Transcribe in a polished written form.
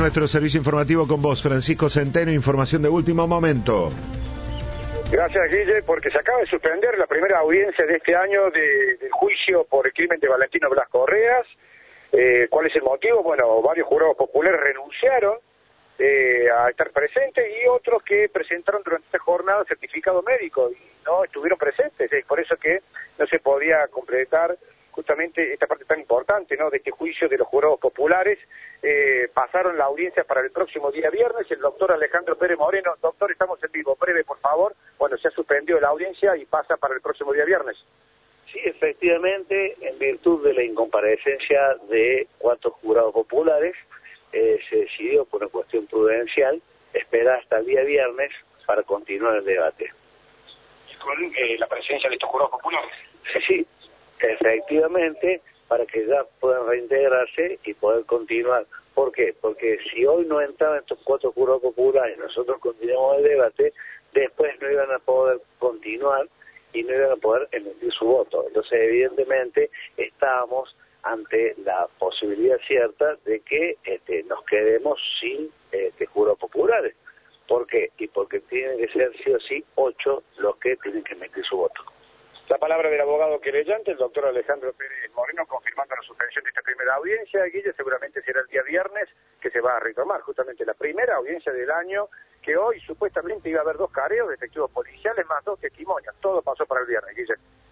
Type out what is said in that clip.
Nuestro servicio informativo con vos, Francisco Centeno, información de último momento. Gracias, Guille, porque se acaba de suspender la primera audiencia de este año del juicio por el crimen de Valentino Blas Correas. ¿Cuál es el motivo? Bueno, varios jurados populares renunciaron a estar presentes y otros que presentaron durante esta jornada certificado médico y no estuvieron presentes. Es por eso que no se podía completar justamente esta parte tan importante, ¿no?, de este juicio de los jurados populares. Pasaron la audiencia para el próximo día viernes. El doctor Alejandro Pérez Moreno, doctor, estamos en vivo, breve por favor. Bueno, se ha suspendido la audiencia y pasa para el próximo día viernes. Sí, efectivamente, en virtud de la incomparecencia de 4 jurados populares, se decidió por una cuestión prudencial esperar hasta el día viernes para continuar el debate. ¿Y con la presencia de estos jurados populares? Sí, efectivamente, para que ya puedan reintegrarse y poder continuar. ¿Por qué? Porque si hoy no entraban estos 4 jurados populares y nosotros continuamos el debate, después no iban a poder continuar y no iban a poder emitir su voto. Entonces, evidentemente, estábamos ante la posibilidad cierta de que nos quedemos sin jurados populares. ¿Por qué? Y porque tienen que ser sí o sí 8 los que tienen que emitir su voto. La palabra del abogado querellante, el doctor Alejandro Pérez Moreno, confirmando la suspensión de esta primera audiencia. Guille, seguramente será el día viernes que se va a retomar justamente la primera audiencia del año, que hoy supuestamente iba a haber 2 careos de efectivos policiales más 2 testimonios. Todo pasó para el viernes, Guille.